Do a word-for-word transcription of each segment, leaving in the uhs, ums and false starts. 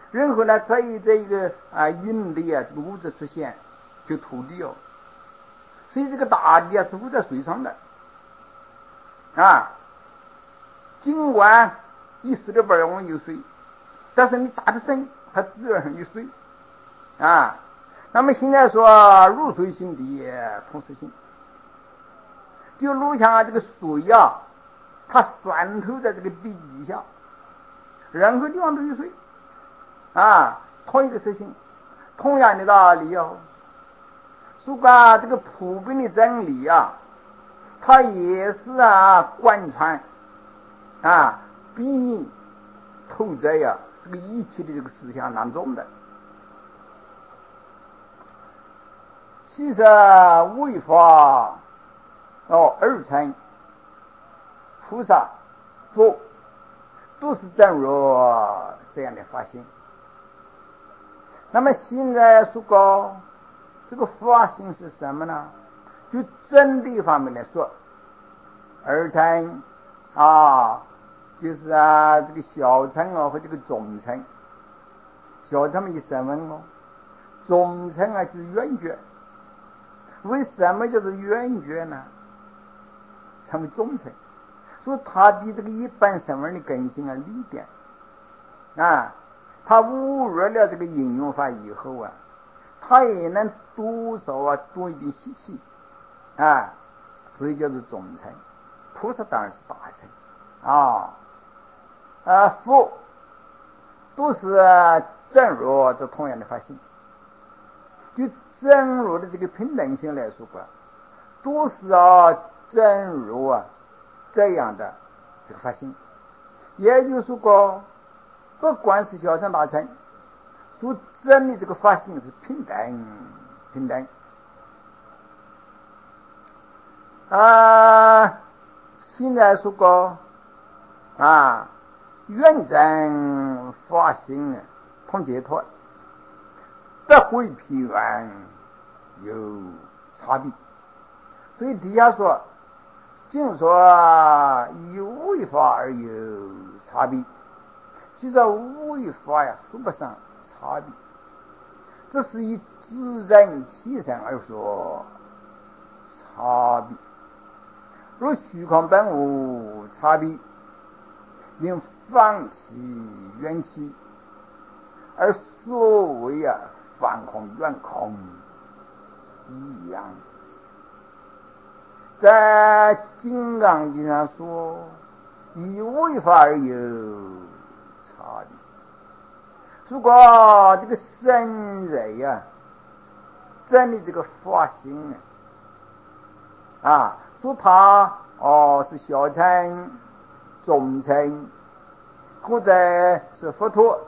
然后呢，再以这一个啊引力啊这个物质出现，就土地哦。所以这个大地啊是浮在水上的啊。尽管一时的边往有水，但是你大的深，它自然有水啊。那么现在说入水性地同时性，就如像啊这个水啊，它渗透在这个地底下，任何地方都有水啊，同一个实性，同样的道理哦。如果这个普遍的真理啊，它也是啊贯穿啊必透在呀、啊、这个一体的这个思想当中的。其实为法哦二乘菩萨佛都是正如这样的发心。那么现在说过这个发心是什么呢？就真理方面来说，二乘啊就是啊这个小乘哦和这个中乘。小乘以什么哦，中乘啊就是圆觉。为什么叫做圆觉呢？成为中乘，所以它比这个一般声闻的根性啊利点啊。他悟入了这个应用法以后啊，他也能多少啊多一点习气啊，所以叫做中乘。菩萨当然是大乘啊啊，佛都是正如这同样的发心。就正如的这个平等性来说吧，都是啊正如啊这样的这个发心。也就是说，不管是小乘大乘，所真的这个发心是平等平等啊。现在说过啊，圆真发心同解脱，得会平原有差别。所以底下说，净说以为法而有差别，其实为法呀说不上差别，这是以自然体上而说差别。若虚空本无差别，因放弃缘起，而所谓啊放空圆空一样。在金刚经上说，以为法而有差别。如果这个圣人呀、啊，真的这个发心啊，啊，说他哦是小乘、中乘，或者是佛陀，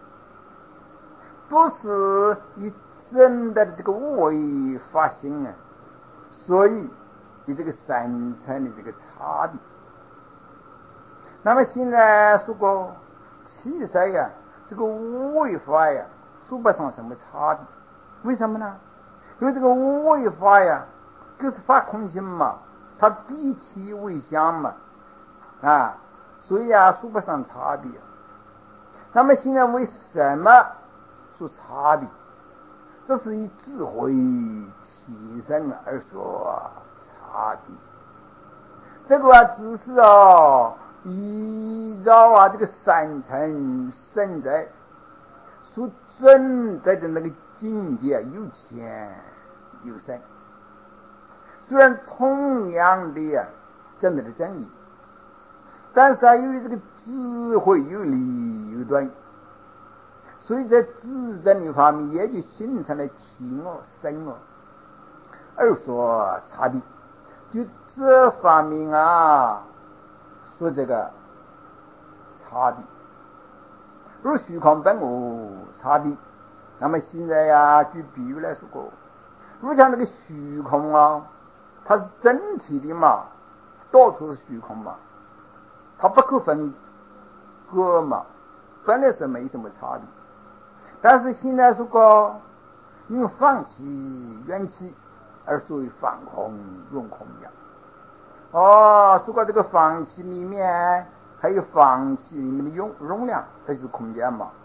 都是以真的这个无为发心啊，所以以这个三乘的这个差别。那么现在说过，其实呀，这个无为法呀，说不上什么差别。为什么呢？因为这个无为法呀，就是发空性嘛，它毕其为相嘛，啊，所以啊，说不上差别。那么现在为什么说差别？这是以智慧提升而说差别。这个啊，只是哦，依照啊这个三乘圣者所证得的那个境界有浅有深。虽然同样的啊证得的真理，但是啊由于这个智慧有理有端，所以在自证的方面也就形成了浅哦深哦而说差别。就这方面啊说这个差别。如虚空本无差别，那么现在呀举比喻来说过，如像这个虚空啊，它是整体的嘛，到处是虚空嘛，它不可分割嘛，本来是没什么差别。但是现在说过因为放弃缘起而所谓放空用空一样。哦，说过这个放弃里面还有放弃里面的容容量，这就是空间嘛。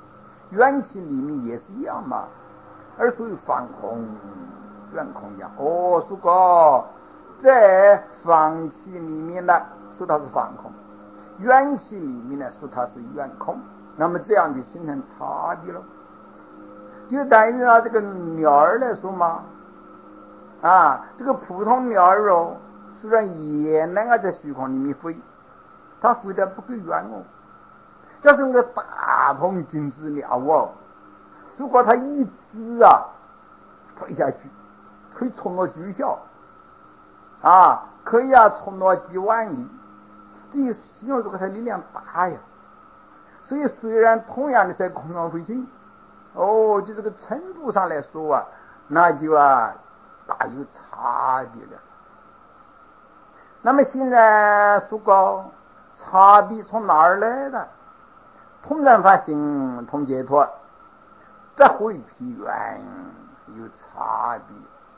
缘起里面也是一样嘛，而属于放空圆空一样。哦，如果在放气里面呢，说它是放空；缘起里面呢，说它是圆空。那么这样就形成差别了。就等于啊，这个鸟儿来说嘛，啊，这个普通鸟儿哦，虽然也能够在虚空里面飞，它飞得不够远哦。这是那个大鹏金翅鸟哦，如果它一只啊飞下去，可以冲到巨小啊，可以啊冲到几万里，这就形容这个它力量大呀。所以虽然同样的在空中飞行，哦，就这个程度上来说啊，那就啊大有差别了。那么现在说过差别从哪儿来的？同然法性同解脱，这回避缘有差别。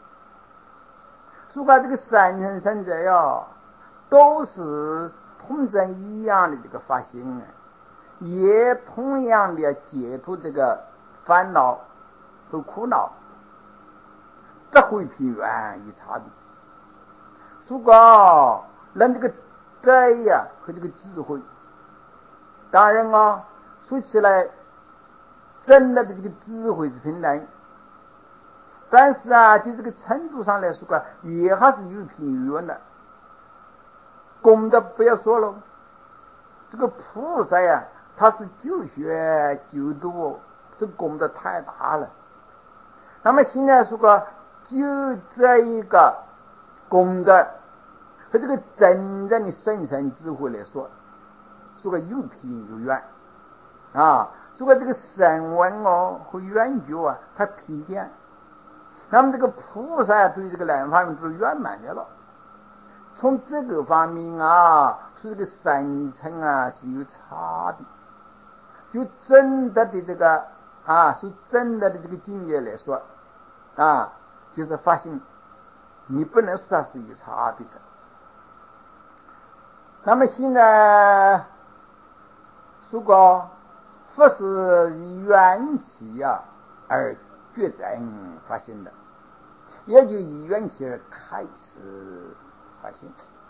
说过这个三乘圣者呀，都是同真一样的这个法性啊，也同样的解脱这个烦恼和苦恼，这回避缘有差别。说过人这个德呀和这个智慧，当然啊，说起来真的的这个智慧是平等，但是啊，就这个程度上来说啊，也还是有偏远的。功德不要说了，这个菩萨呀，他是救学救度，这个功德太大了。那么现在说个就这一个功德和这个真正的神圣智慧来说，说个有偏有远啊。如果这个声闻哦和缘觉啊，它偏点，那么这个菩萨对这个两方面都是圆满的了。从这个方面啊，是这个三乘啊是有差别。就真的的这个啊，是真的的这个境界来说啊，就是发现你不能说它是有差别的。那么现在如果不是以缘起啊而觉证发现的，也就以缘起而开始发现。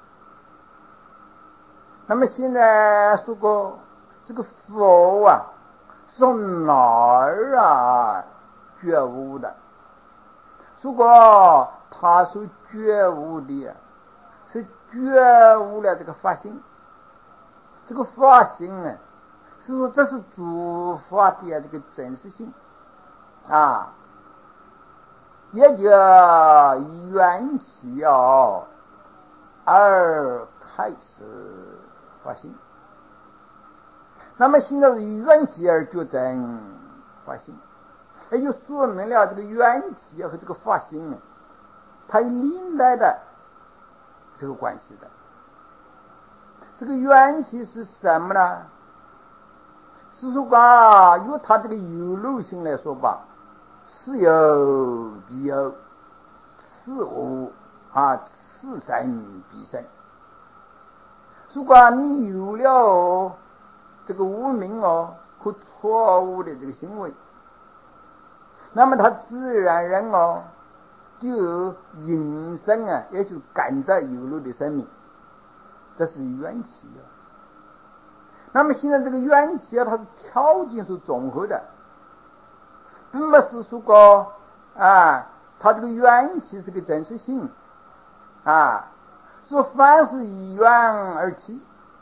那么现在说过这个佛啊是从哪儿啊觉悟的？如果他所觉悟的是觉悟了这个法性，这个法性呢，是说这是诸法的这个真实性啊，也就以缘起啊而开始发心。那么现在是以缘起而觉证发心，也就说明了这个缘起和这个发心它有连带的这个关系的。这个缘起是什么呢？是说啊，由它这个有漏性来说吧，是有必有，是无啊，是生必生。如果你有了这个无明哦和错误的这个行为，那么他自然人哦就引生啊，也就感到有漏的生命，这是缘起啊。那么现在这个缘起啊，它是条件是综合的，并不是说过啊，它这个缘起是个真实性啊，说凡是以缘而起，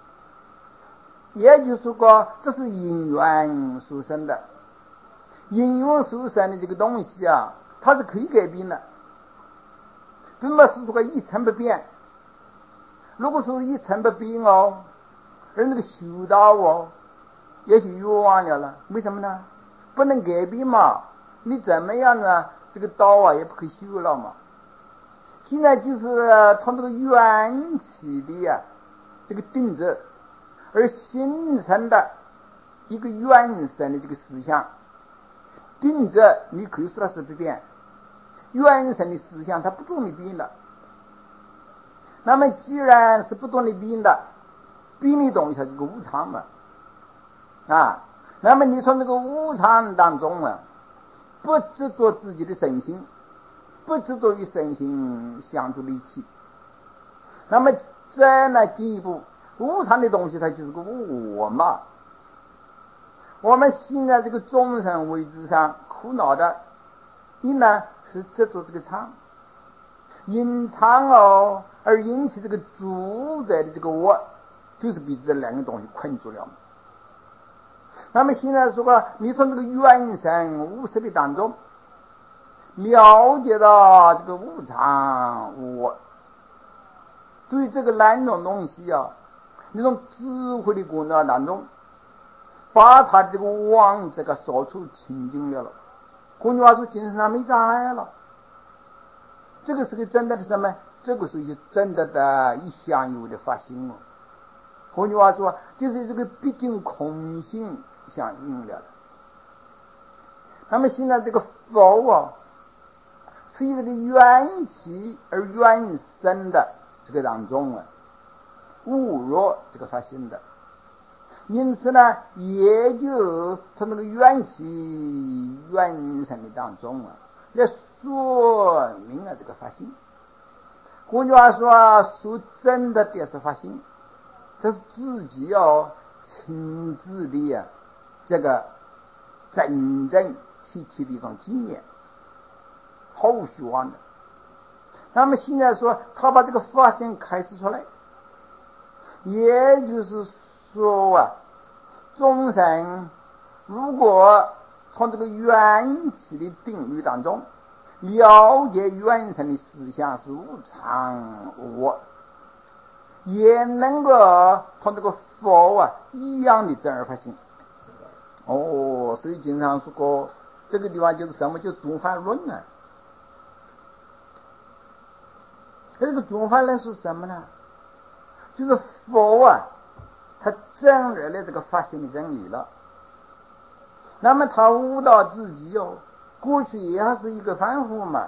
也就是说这是因缘所生的。因缘所生的这个东西啊，它是可以改变的，并不是说一成不变。如果说一成不变哦，而那个修道哦也许冤枉了了。为什么呢？不能改变嘛，你怎么样呢？这个道啊也不可以修了嘛。现在就是从这个缘起的呀、啊、这个定则而形成的一个原生的这个思想。定则你可以说它是不变，原生的思想它不断的变的。那么既然是不断的变的，变的东西它这个无常嘛啊， 那么你从这个无常当中啊，不执着自己的身心，不执着于身心相助的一起，那么再来进一步，无常的东西它就是个我嘛。我们现在这个众生位置上苦恼的，一呢是执着这个常，因常哦而引起这个主宰的这个我，就是被这两个东西困住了。那么现在说过，你从这个原生无识的当中了解到这个无常无我，对这个两种东西啊，你从智慧的过程当中把他这个妄这个说出清净了了，换句话说精神上没障碍了。这个是个真的是什么？这个是一真的的一相有的发心哦。换句话说，就是这个毕竟空性相应了。那么现在这个佛啊，是以这个缘起而缘生的这个当中啊，悟入这个发心的，因此呢，也就从那个缘起缘生的当中啊，来说明了这个发心。换句话说，说真的的是发心，这是自己要亲自的呀、啊，这个真正提起的一种经验，后虚妄的。那么现在说他把这个发心开始出来，也就是说啊，众生如果从这个缘起的定律当中了解缘生的思想是无常无我，也能够从这个佛啊一样的正而发心。哦，所以经常说过这个地方就是什么，就中梵论啊。这个中梵论是什么呢？就是佛啊，他证实了这个发心的真理了。那么他悟到自己哦，过去也还是一个凡夫嘛，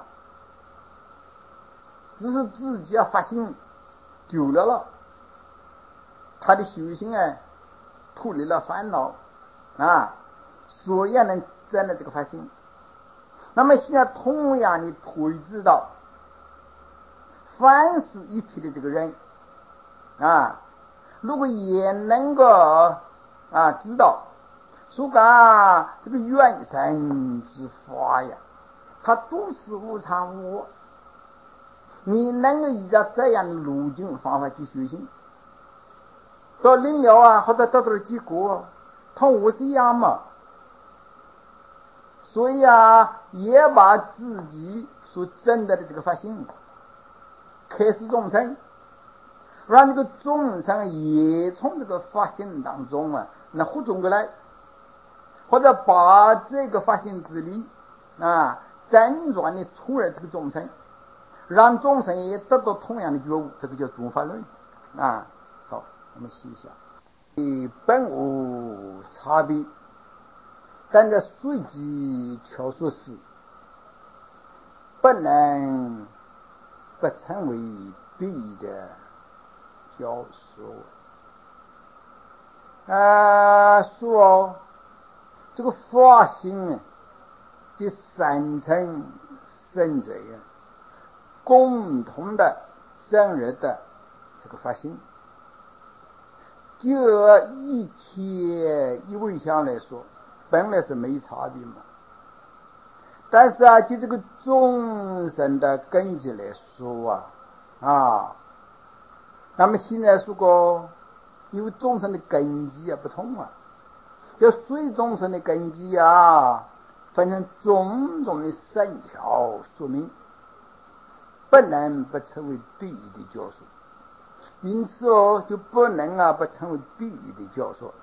只是自己要发心久了了，他的修行啊脱离了烦恼啊，所以能证了这个发心。那么现在同样的推知到凡是一切的这个人啊，如果也能够啊知道说个这个缘生之法呀，它都是无常无我，你能够依照这样的路径方法去修行，到临了啊，或者得到了结果，同我是一样嘛。所以啊，也把自己所证得的这个发心开示众生，让这个众生也从这个发心当中啊，那获中过来，或者把这个发心之力啊，辗转的出入这个众生，让众生也得到同样的觉悟，这个叫中法论啊。好，我们细一下，本无差别，但在随机巧说时，不能不成为必的教授啊。说这个发心的三层圣者呀，共同的正日的这个发心，就一切一味相来说，本来是没差别嘛。但是啊，就这个众生的根基来说啊，啊，那么现在说过，因为众生的根基啊不同啊，就随众生的根基啊，分成种种的圣条说明，不能不成为必义的教授。因此哦，就不能啊不成为必义的教授。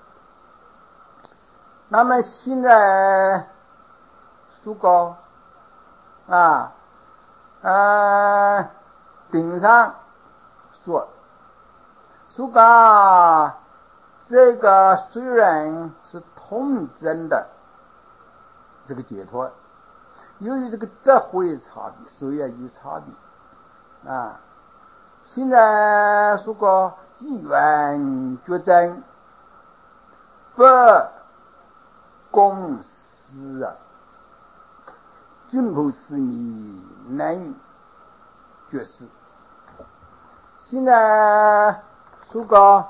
那么现在说过啊啊，顶上说说个这个虽然是同真的这个解脱，由于这个德慧差别，所以有差别啊。现在说过一元觉真，不公私啊，君不私密，难绝世。现在说个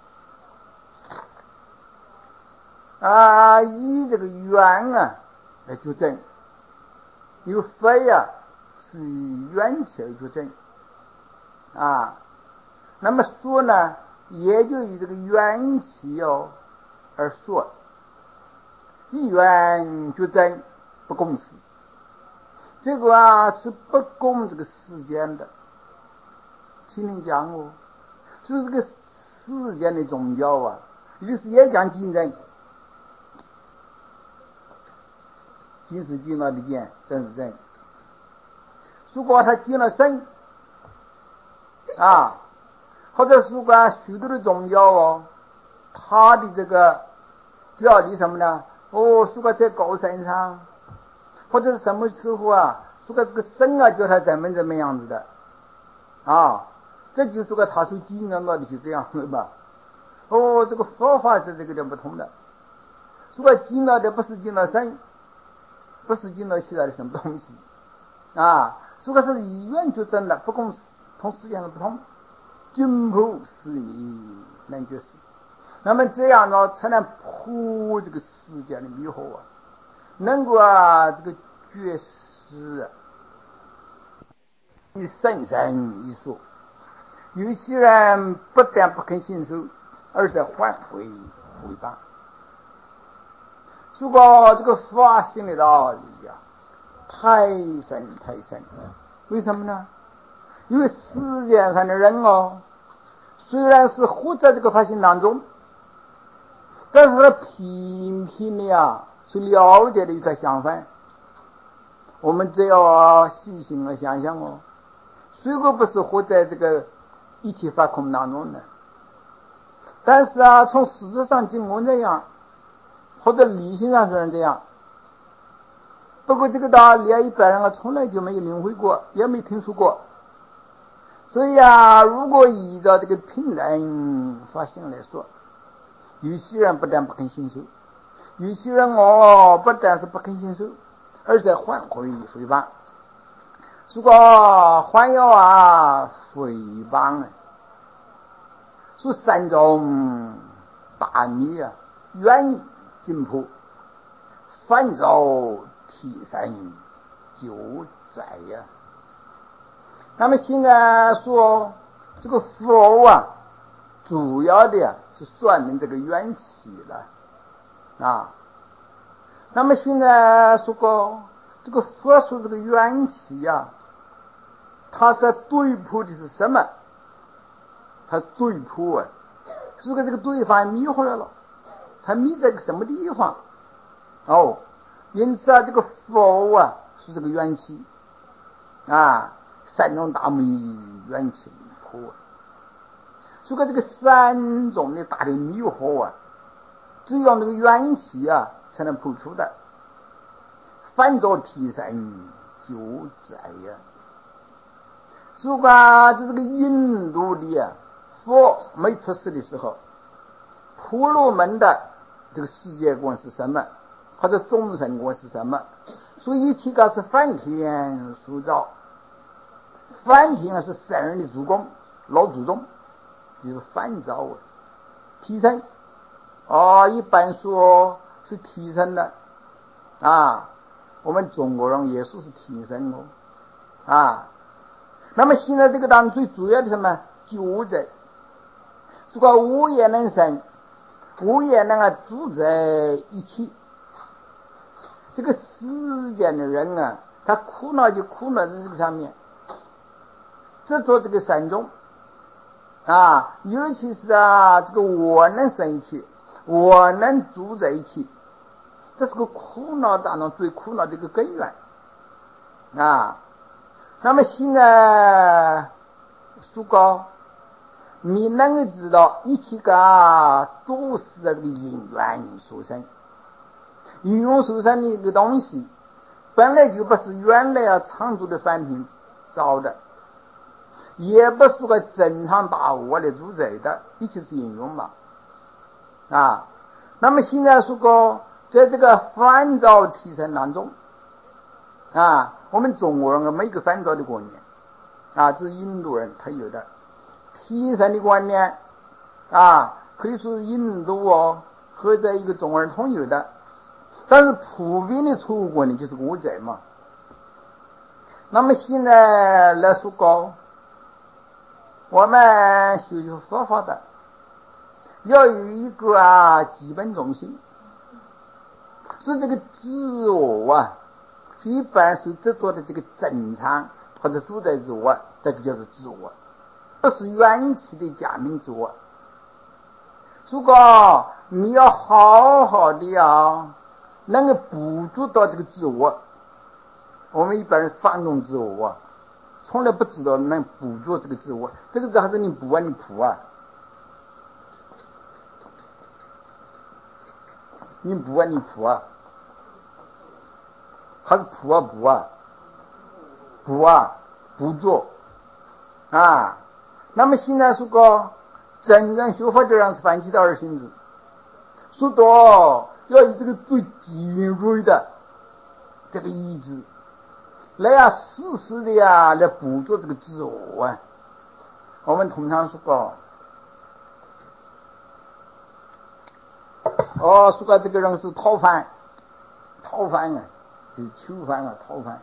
啊，以这个缘啊来作证，有非啊是以缘起而作证啊。那么说呢，也就以这个缘起哦而说，以缘作证不共识，这个啊是不共这个世间的。听你讲哦，所以这个世间的宗教啊，也就是也讲竞争，今世进了的见，真是真。如果他进了身啊，或者如果许多的宗教哦，他的这个教理什么呢？哦，如果在高山上，或者是什么时候啊，如果这个神啊叫他怎么怎么样子的啊。这就是个他所经验到的就这样的吧。哦，这个佛法是这个点不同的。如果经到的不是经到神，不是经到其他的什么东西啊，如果是以缘就真的，不共同世间的不同，君不是你能就是。那么这样呢，才能破这个世间的迷惑啊，能够啊这个绝世啊，以圣神一说。有些人不但不肯信受，而且反悔毁谤。如果这个法性的道理啊，太深太深了。为什么呢？因为世界上的人哦，虽然是活在这个法性当中，但是他偏偏的呀是了解的与他相反。我们只要细心的想想哦，虽果不是活在这个一体法空当中的，但是啊，从事实上经过这样，或者理性上虽然这样，不过这个道理啊，一般人啊从来就没有领会过，也没听说过。所以啊，如果依照这个平等法性来说，有些人不但不肯信受，有些人哦不但是不肯信受，而且反悔诽谤。如果还要啊诽谤呢，说三种大迷啊，远进步，反遭提升救灾呀。那么现在说这个佛啊，主要的呀是说明这个缘起了啊。那么现在说过这个佛说这个缘起呀，它是对破的是什么？他对破啊，如果这个对方迷惑了，他迷在个什么地方？哦，因此啊，这个佛啊是这个缘起啊，三种大迷缘起破。如果这个三种的大的迷惑啊，只有那个缘起啊才能破除的，反遭提升救灾呀。如果这这个印度的啊佛没出世的时候，婆罗门的这个世界观是什么，或者众生观是什么？所以提高是梵天塑造，梵天啊是圣人的祖公老祖宗，就是梵造啊提升哦，一般说是提升的啊，我们中国人也说是提升哦啊。那么现在这个当中最主要的什么救灾？如果我也能生，我也能够住在一起。这个世间的人啊，他苦恼就苦恼在这个上面，执着这个三种啊，尤其是啊，这个我能生一起，我能住在一起，这是个苦恼当中最苦恼的一个根源啊。那么现在说高，你能够知道一切个都是这个因缘所生，因缘所生的一个东西本来就不是原来啊常住的梵天造的，也不是个正常大我来主宰的，一切是因缘嘛啊。那么现在说过在这个返照提升当中啊，我们中国人每个返照的观念啊，这是印度人特有的提升的观念啊，可以说是印度哦和这一个中国人统有的，但是普遍的错误观念就是我在嘛。那么现在来说高，我们学习佛法的要有一个啊基本中心，是这个自我啊，一般是执着的这个正常或者主宰自我，这个就是自我，这是缘起的假名自我。如果你要好好的啊，能够捕捉到这个自我，我们一般人放纵自我啊，从来不知道能捕捉这个自我，这个字还是你补啊，你谱啊，你补啊，你谱啊，还是谱啊补啊，补啊捕捉啊。那么现在说个真正学佛的人是反其道而行之，说到要以这个最尖锐的这个意志来呀，时时的呀来捕捉这个自我啊。我们通常说过，哦，说过这个人是逃犯，逃犯啊，就是囚犯啊，逃犯。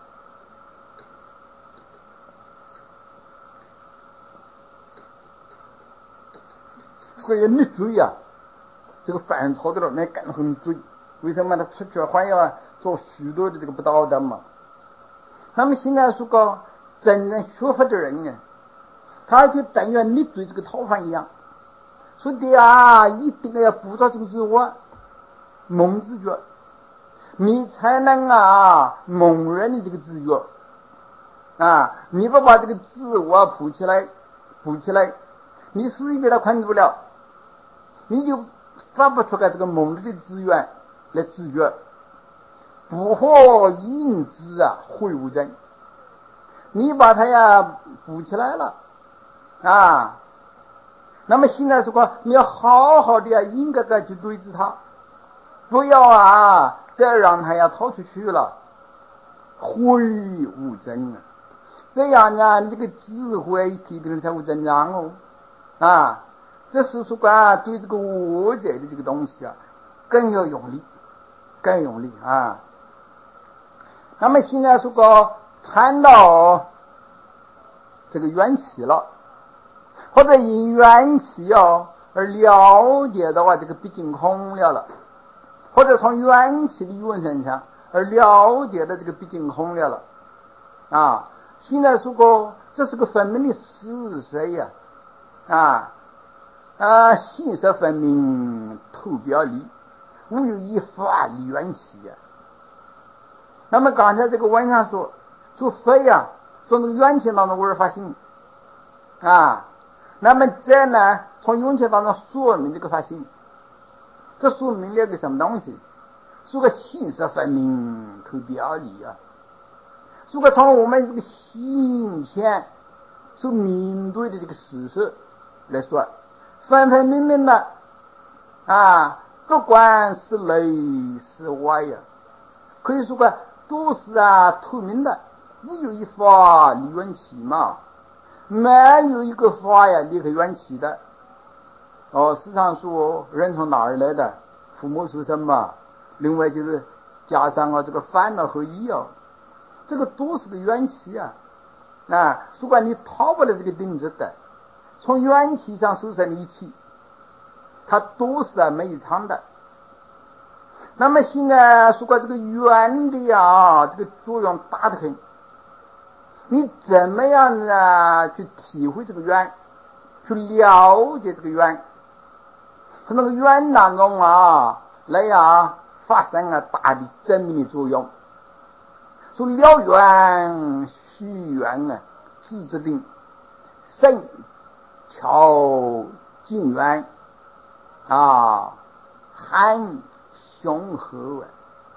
所以你追呀，这个犯错的了，那更很追。为什么他出去还要做许多的这个不道德嘛？那么现在说个真正学佛的人呢，他就等于你追这个逃犯一样，说的啊，一定要捕捉这个自我，蒙自觉，你才能啊蒙人的这个自觉啊！你不把这个自我捕起来，捕起来，你死给他困住了，你就发不出来这个蒙的资源来自觉，不可引之啊，会无真。你把它呀补起来了啊，那么现在说你要好好的呀，应该该去对治他，不要啊再让他呀逃出去了，会无真啊。这样呢，你这个智慧提升才会增长哦啊。这是说啊，对这个我在的这个东西啊，更要用力，更用力啊。那么现在说个谈到这个缘起了，或者因缘起哦而了解的话，这个毕竟空了了，或者从缘起的原身上而了解的这个毕竟空了了啊。现在说过这是个分明的事实呀啊。啊，性色分明，头表里，无有一法理缘起呀。那么刚才这个文上说，说非呀，说那个缘起当中无而发性啊。那么这呢，从缘起当中说明这个发性，这说明了个什么东西？说个性色分明，头表里啊。说个从我们这个心前所面对的这个事实来说，分分明明的啊，不管是内是外呀，可以说个都是啊透明的，无有一法离缘起嘛，没有一个法呀离开缘起的。哦，时常说人从哪儿来的，父母出生嘛，另外就是加上啊这个烦恼和意啊，这个都是个缘起啊啊，不管你逃不了这个定制的。从缘起上生成的一切，它都是啊没有常的。那么现在说过这个缘的呀，这个作用大得很。你怎么样呢去体会这个缘，去了解这个缘，从那个缘当中啊来呀发生啊大的正面的作用。说了缘续缘啊，自制定圣巧静缘啊，含雄和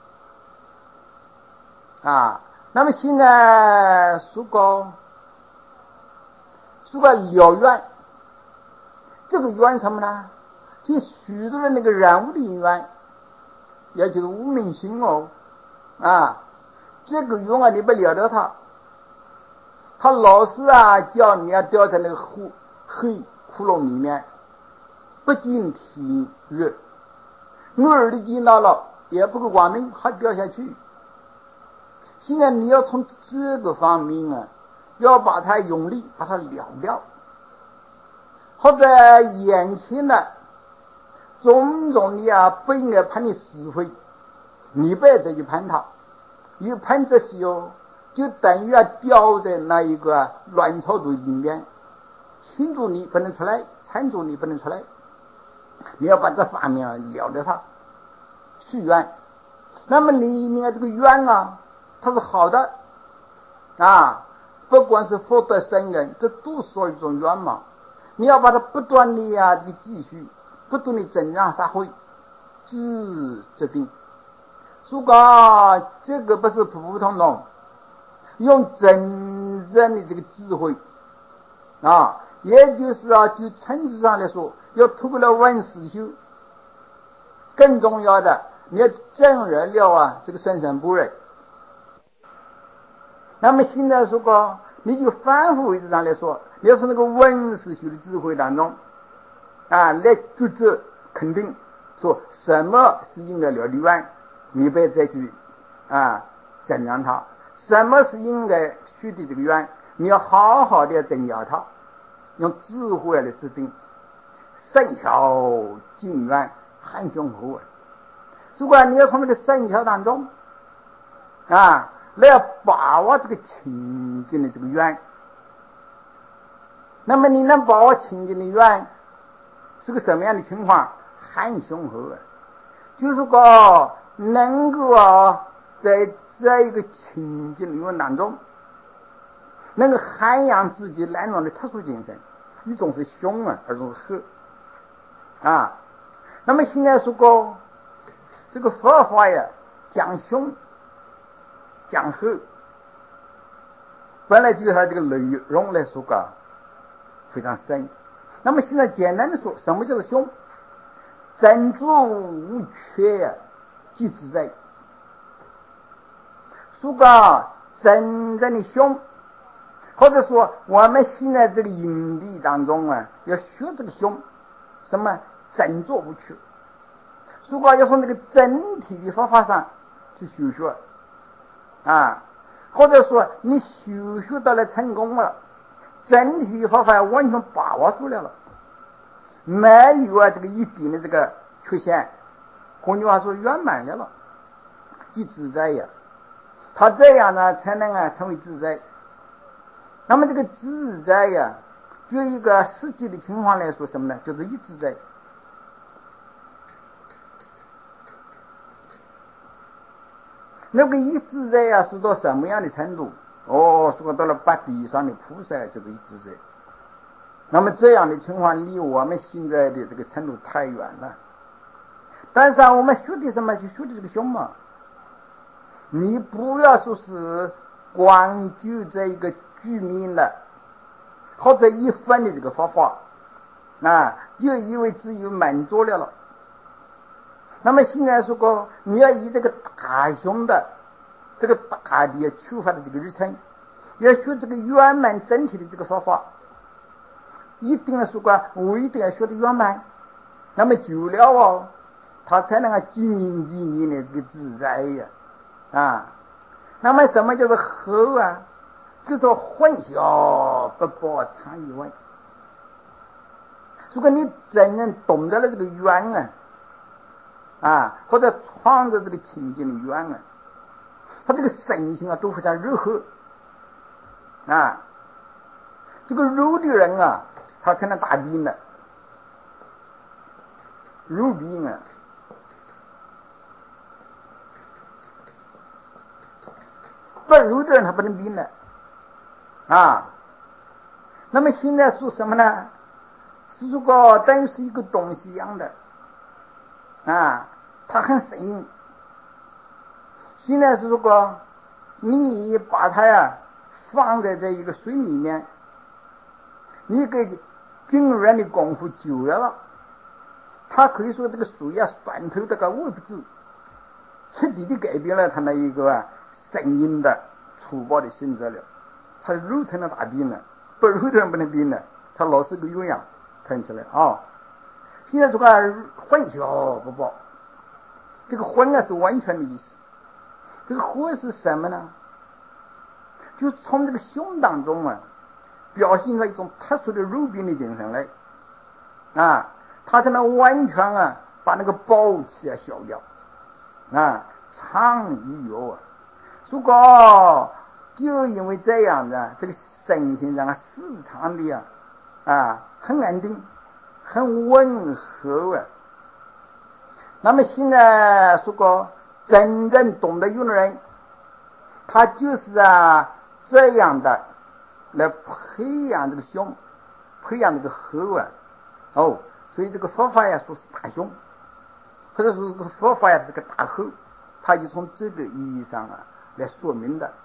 啊。那么现在说过说过了缘，这个缘什么呢？就许多的那个人物的因缘， 也就是无明心哦，啊，这个愿啊，你不了了他，他老是啊叫你要掉在那个黑黑窟窿里面，不经体热，耳力劲到了也不够光明，还掉下去。现在你要从这个方面啊，要把它用力把它了掉，或者眼前的种种你啊不应该判你是非，你不要再去判它，一判这些哦，就等于要掉在那一个乱草堆里面，牵住你不能出来，缠住你不能出来。你要把这方面啊了了它，续愿。那么你你看这个愿啊，它是好的啊，不管是福德生人，这都属于一种愿嘛。你要把它不断的啊这个继续，不断的增长发挥，自制定。如果这个不是普普通通，用真正的这个智慧啊，也就是啊，就层次上来说，要透过了闻思修。更重要的，你要证入了啊这个生生不忍。那么现在说过，你就反复位置上来说，你要从那个闻思修的智慧当中啊来抉择肯定，说什么是应该了的愿，你不要再去啊增长它；什么是应该许的这个愿，你要好好的增加它，用智慧来制定。圣巧尽愿含雄厚啊！如果你要从这个圣巧当中啊来把握这个清净的这个愿，那么你能把握清净的愿是个什么样的情况？含雄厚啊，就是说能够啊在这一个清净的愿当中，能够涵养自己两种的特殊精神，一种是雄啊，二种是厚啊。那么现在说过这个佛法呀，讲雄讲厚，本来就是它这个内容来说个非常深。那么现在简单的说，什么叫做雄？真主无缺呀，即自在。说个真正的雄，或者说我们现在这个营地当中啊，要学这个雄，什么真坐无缺。如果要从这个整体的方法上去修学啊，或者说你修学到了成功了，整体的方法完全把握住了了，没有啊这个一点的这个缺陷，换句话说圆满了了，即自在呀。他这样呢才能啊成为自在。那么这个自在呀，就一个实际的情况来说，什么呢？就是一自在。那个一自在呀，是到什么样的程度？哦，说到了八地以上的菩萨就是一自在。那么这样的情况离我们现在的这个程度太远了。但是啊，我们学的什么？就学的这个胸嘛。你不要说是光就这一个居民了，或者一分的这个方法啊，就以为只有满足了了。那么现在说过，你要以这个大胸的这个大的出发的这个日程，要学这个圆满整体的这个方法，一定要说过，我一定要学的圆满。那么久了哦，他才能够经济你的这个自在呀啊。那么什么叫做厚啊？就是说混淆不包藏以外。如果你真正懂得了这个圆啊啊，或者创造这个清净的缘啊，他这个身心啊都非常柔和啊。这个柔的人啊，他才能大病的，柔病啊。不柔的人他不能病的啊。那么现在说什么呢？是如果等于是一个东西一样的啊，它很生硬。现在是如果你把它呀放在这一个水里面，你给经人的功夫久了了，它可以说这个水呀酸透这个微不至彻底的改变了他那一个啊声音的粗暴的性质了。他肉成了大病了，不肉的人不能病了，他老是个鸳鸯看起来啊、哦。现在这个混淆不报，这个混啊是完全的意思。这个混是什么呢？就从这个胸当中啊表现出一种特殊的肉病的精神来啊，他才能完全啊把那个暴气啊消掉啊，畅意有啊。如果就因为这样的，这个身心上啊时常的啊啊很安定很温和啊。那么现在如果真正懂得用的人，他就是啊这样的来培养这个胸，培养这个喉啊。哦，所以这个佛法呀说是大胸，或者说这个佛法呀是个大喉，他就从这个意义上啊来说明的。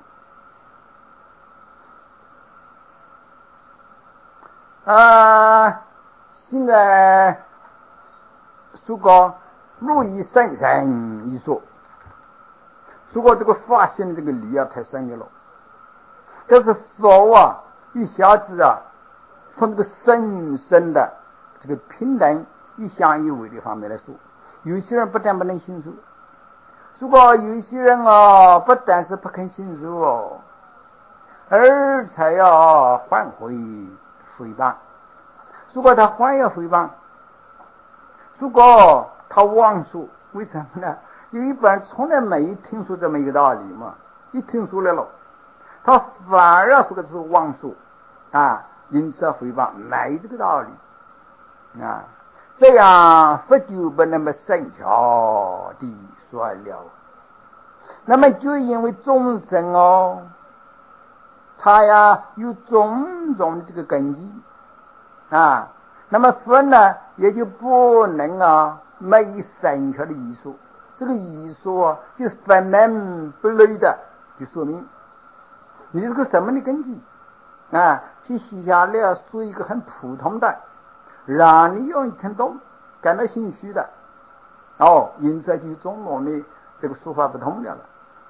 啊，现在说过路易深深一说，说过这个发现的这个理啊太深了，这是佛啊一下子啊从这个深深的这个平等一相一为的方面来说，有些人不但不能信受，如果有些人啊不但是不肯信受哦，而且要换回诽谤。如果他还要诽谤，如果他妄说，为什么呢？有一般人从来没听说这么一个道理嘛，一听说来了，他反而要说的是妄说啊，因此要诽谤，没这个道理啊。这样佛就不那么深巧地说了。那么就因为众生哦，他呀有种种的这个根基啊，那么佛呢也就不能啊没深巧的艺术，这个艺术啊就分门不类的就说明你是个什么的根基啊，去写下来说一个很普通的，让你容易听懂感到兴趣的哦，因此就种种的这个说法不同的了。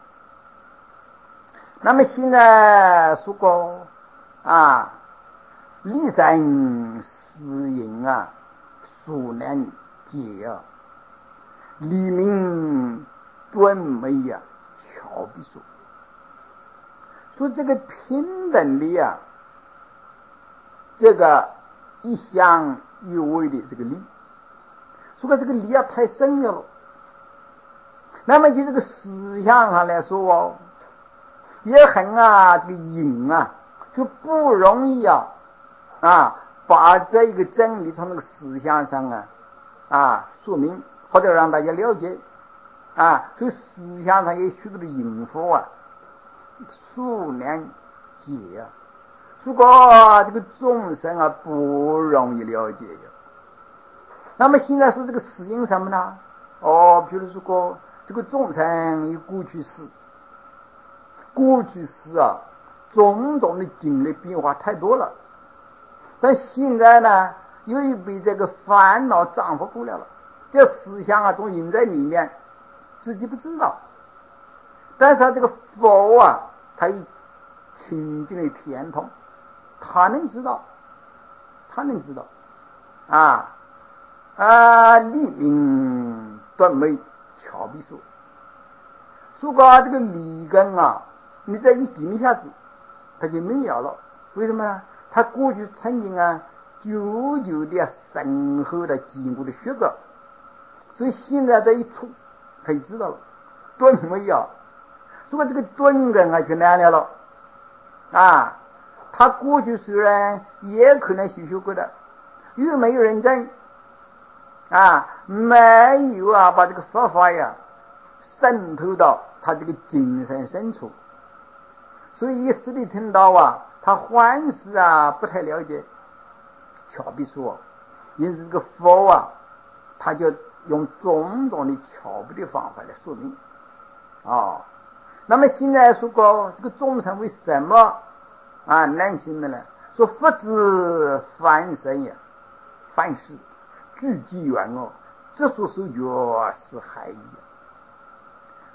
那么现在说过啊，立身私隐啊，殊难解啊，黎明顿美呀，巧比说。说这个平等的呀，这个一相一为的这个理，如果这个理啊太深了，那么就这个思想上来说哦，也很啊这个隐啊，就不容易啊啊把这一个真理从那个思想上啊啊说明或者让大家了解啊，所以思想上也许多的隐伏啊，数难解啊。如果这个众生啊不容易了解呀，那么现在说这个适应什么呢？哦，比如说这个众生有过去式，过去式啊，种种的经历变化太多了，但现在呢，由于被这个烦恼障缚不了了，这思想啊总隐在里面，自己不知道。但是、啊、这个佛啊，他有清净的天通，他能知道，他能知道啊啊！立名断美巧比说，如果这个理根啊，你再一顶一下子，他就没有了。为什么呢？他过去曾经啊，久久的深厚的经过的学过，所以现在这一出，他就知道了。顿没有，如果这个顿根啊就难了了啊，他过去虽然也可能修修过的，又没有认真啊，没有啊把这个佛法呀渗透到他这个精神深处，所以一时的听到啊，他还是啊不太了解，巧比说，因此这个佛啊，他就用种种的巧比的方法来说明啊、哦。那么现在说过这个众生为什么啊难行的呢？说佛之凡身呀，凡事具机缘哦，这所手脚是海义。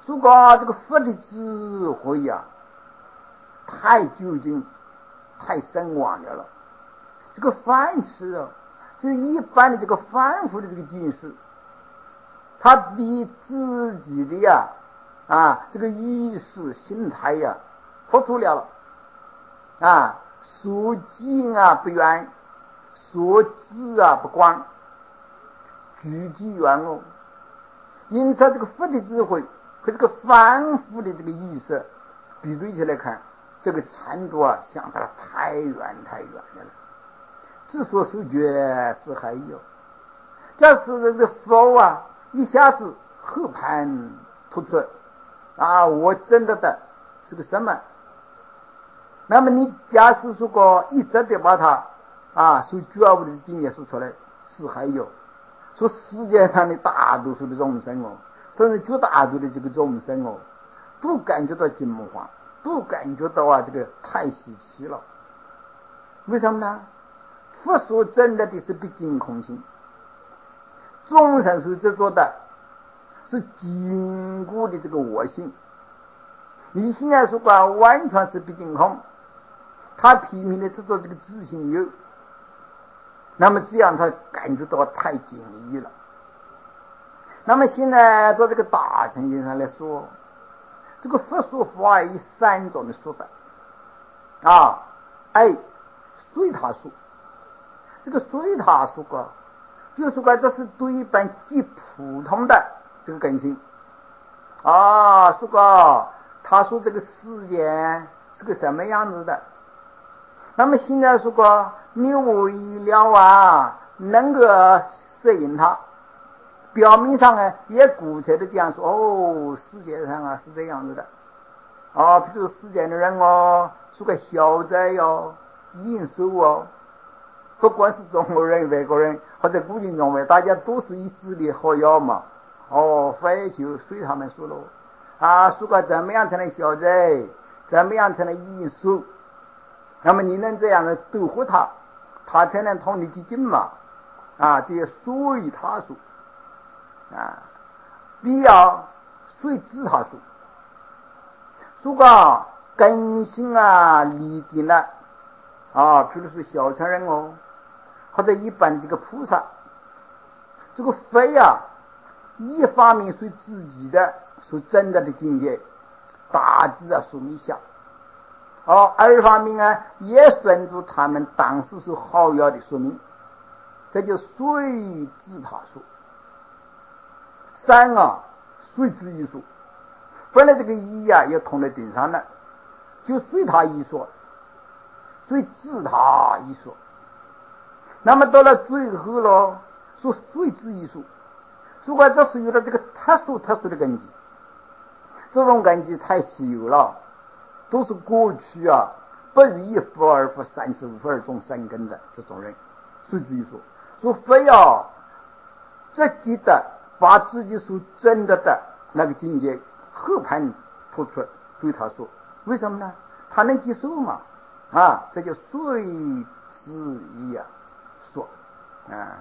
如果这个佛的智慧呀、啊，太究竟太深广了了，这个凡事啊，就是一般的这个凡夫的这个见识，他比自己的呀啊这个意识心态呀佛出了了啊，所见啊不远，所知啊不广，具体远哦。因此这个佛的智慧和这个凡夫的这个意识比对起来看，这个程度啊相差太远太远了。之所受觉是还有，假使这个佛啊一下子和盘突出啊，我真的的是个什么？那么你假使说过一直的把它啊所觉悟的经验说出来，是还有。说世界上的大多数的众生哦，甚至绝大多数的这个众生哦，都感觉到惊慌，都感觉到啊这个太稀奇了。为什么呢？佛所证的是毕竟空性，众生所执着的是坚固的这个我性。你现在说过完全是毕竟空，他拼命的执着这个自性有，那么这样他感觉到太紧密了。那么现在在这个大乘经上来说，这个佛说法以三种的说的啊，哎，随他说，这个随他说过，就说过这是对一般极普通的这个根性啊，说过他说这个世界是个什么样子的。那么现在说过你为了啊能够适应它，表面上呢也鼓吹的这样说，哦，世界上啊是这样子的啊，比如世界的人哦，说个消灾哦，应收哦，不管是中国人外国人或者古今中外，大家都是一致的好药嘛，哦，非就随他们说喽啊，说个怎么样才能消灾，怎么样才能应收，那么你能这样的斗护他，他才能同你去进嘛啊，这些随他说啊，必要随知他说。如果根性啊离定了啊，譬如说小乘人哦，或者一般这个菩萨，这个非啊，一方面随自己的所证的的境界大致啊说一下。哦，二方面呢，也顺着他们当时所好要的说明，这就随知他说。三啊，随之一说，本来这个一啊也同在顶上了，就随他一说，随知他一说。那么到了最后了，说随之一说，如果这是有了这个特殊特殊的根基，这种根基太稀有了。都是过去啊不于一佛二佛三十五佛而种三根的这种人，随之一说，说非要自己的把自己所证的的那个境界和盘突出对他说，为什么呢？他能接受嘛？啊，这就随之一啊说啊。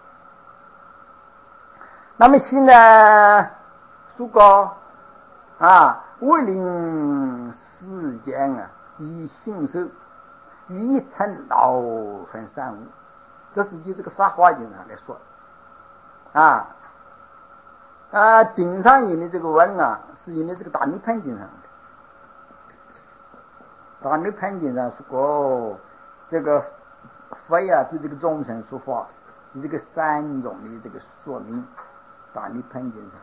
那么现在说过啊，为令世间啊以信受，于一乘老分三无，这是就这个法华经上来说啊啊，顶上引的这个文啊，是引的这个大涅盘经上的。大涅盘经上说过，这个佛呀对这个众生说法，是这个三种的这个说明，大涅盘经上。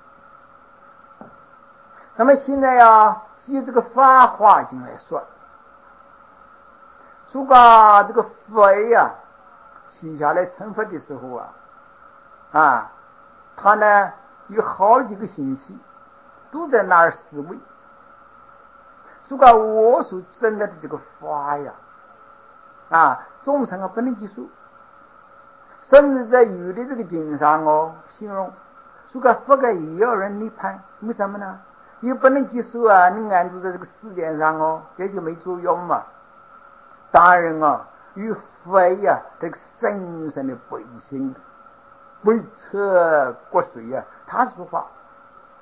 那么现在呀，是由这个法华经来说，如果这个佛呀写下来成佛的时候啊，啊，他呢有好几个星期都在那儿思维。如果我所证的这个法呀，啊，众生啊不能接受，甚至在有的这个经上哦形容，如果佛个也有人涅槃，为什么呢？又不能接受啊，你按住在这个世界上哦，也就没作用嘛。当然啊，有佛呀这个深深的悲心，为彻骨髓啊，他说法。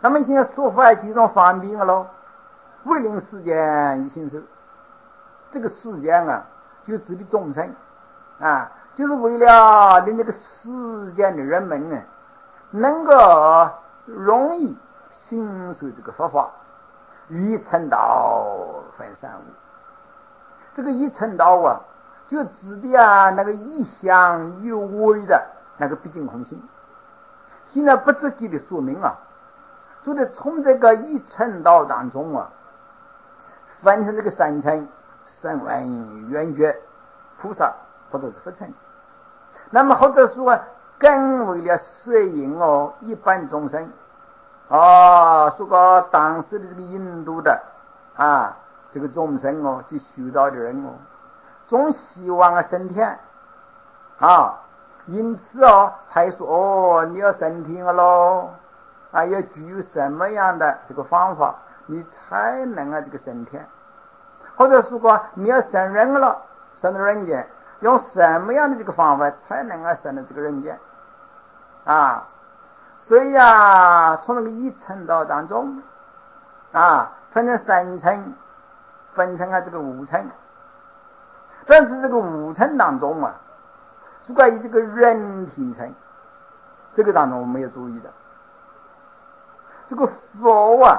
那么现在说法就一种方便了喽，为令世间一心受。这个世间啊，就指的众生啊，就是为了令这个世间的人们呢，能够容易心受这个佛法，一乘道分三无。这个一乘道啊，就指的啊那个一相一微的那个毕竟空性。现在不直接的说明啊，说的从这个一乘道当中啊，分成这个三乘、声闻、缘觉、菩萨或者是佛乘。那么或者说啊，更为了摄引哦一般众生啊，说个当时的这个印度的啊这个众生哦，去修道的人哦，总希望啊升天啊，因此哦还说哦你要升天了喽啊，要具有什么样的这个方法你才能啊这个升天，或者说过你要升人了，升到人间用什么样的这个方法才能啊升到这个人间啊。所以啊，从那个一乘道当中啊，分成三乘，分成啊这个五乘。但是这个五乘当中啊，是关于这个人体乘，这个当中我们要注意的。这个佛啊，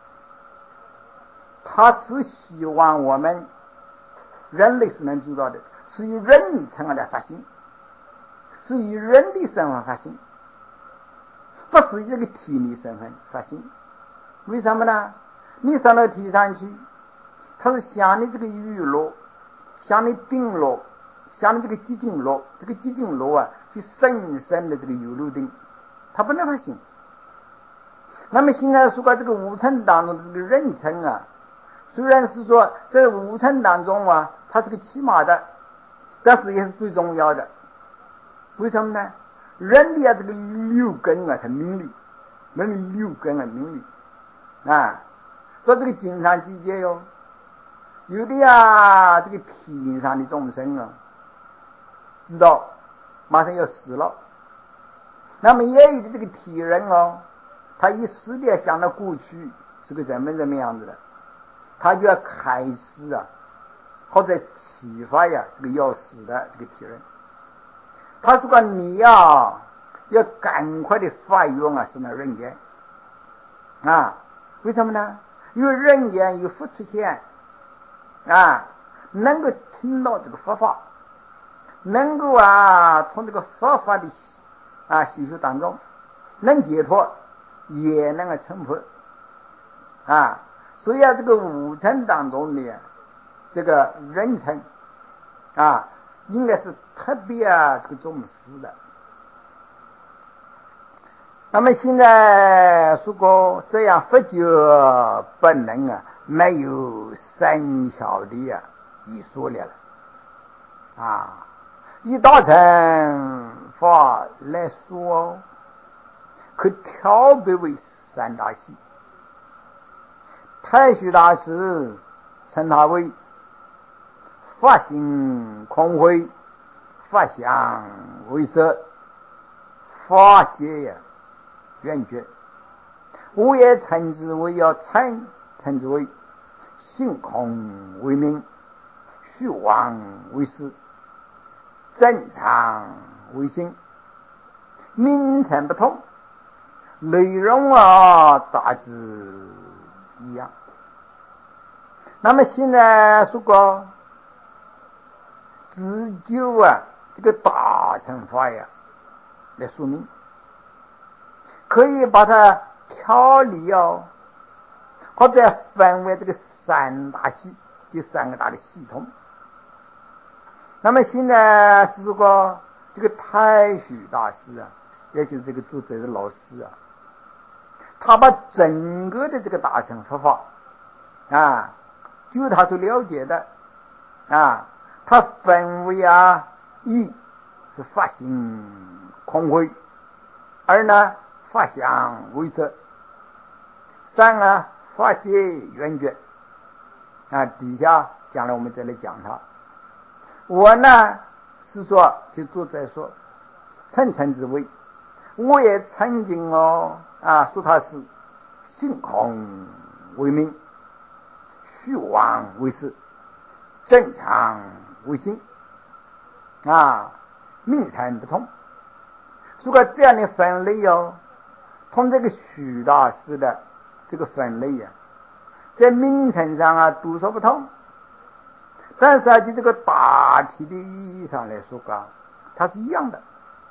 他是希望我们人类是能知道的，是以人乘来发心，是以人的身份发心，不是以这个体力身份发心。为什么呢？你上到体上去，它是想你这个娱乐，想你定乐，想你这个寂静乐，这个寂静乐啊，去深深的这个有漏定，它不能发心。那么现在说过这个五乘当中的这个人乘啊，虽然是说在五乘当中啊，它是个起码的，但是也是最重要的。为什么呢？人的啊这个六根啊，它明理，人的六根啊明理啊，说这个经常记节哟，有的呀这个天上的众生啊，知道马上要死了，那么也有的这个体人哦，他一时的想到过去是个怎么怎么样子的，他就要开始啊，或者启发呀这个要死的这个体人。他说你呀、啊、要赶快的发愿啊，升到人间啊？为什么呢？因为人间有佛出现啊，能够听到这个佛法，能够啊从这个佛法的啊修修当中能解脱，也能够成佛啊。所以啊，这个五乘当中的这个人乘啊，应该是特别啊这个重视的。那么现在说过这样佛教不能啊没有三条的啊一说了啊，以大乘法来说，可调配为三大系。太虚大师称它为法性空慧，法相为色，法界呀圆觉。我也称之为要称称之为性空为名，虚妄为实，正常为心。名称不同，内容啊大致一样。那么现在说过只就啊这个大乘法呀来说明，可以把它条理哦，或者分为这个三大系，这三个大的系统。那么现在是说过这个太虚大师啊，也就是这个作者的老师啊，他把整个的这个大乘佛法啊，就他所了解的啊，他分为啊，一是法性空慧，二呢法相为色，三啊法界圆觉啊。底下将来我们再来讲它。我呢是说，就作者说称称之为，我也曾经哦啊说他是性空为名，虚妄为实，正常为心啊，名称不同。如果这样的分类哦，从这个徐大师的这个分类呀、啊，在名称上啊都说不通，但是啊，就这个大体的意义上来说啊，它是一样的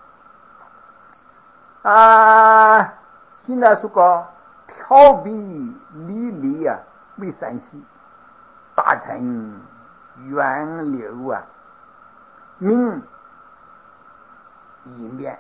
啊。现在说过调比离离啊为三系，大乘源流啊名一面。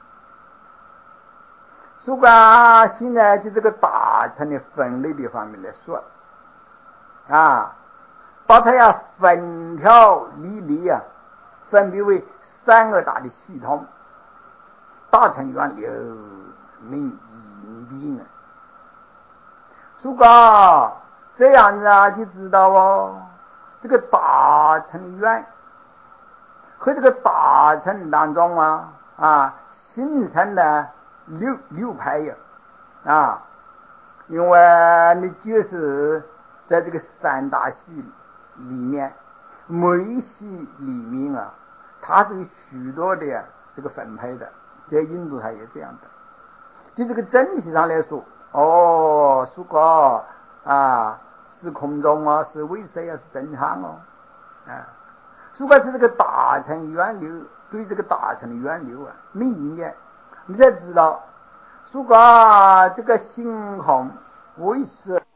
如果现在就这个大乘的分类的方面来说啊，把它要分条离离啊，分别为三个大的系统，大乘源流名一面。如果这样子啊，就知道哦，这个大乘源和这个大乘当中啊啊形成了流流派呀啊，因为你就是在这个三大系里面，每一系里面啊，它是有许多的这个分配的，在印度它也这样的。就这个整体上来说，哦，如果啊是空中啊，是微色啊，是正常哦，啊，如果是这个大乘源流，对这个大乘的源流啊，没意念，你才知道，如果这个星空微色。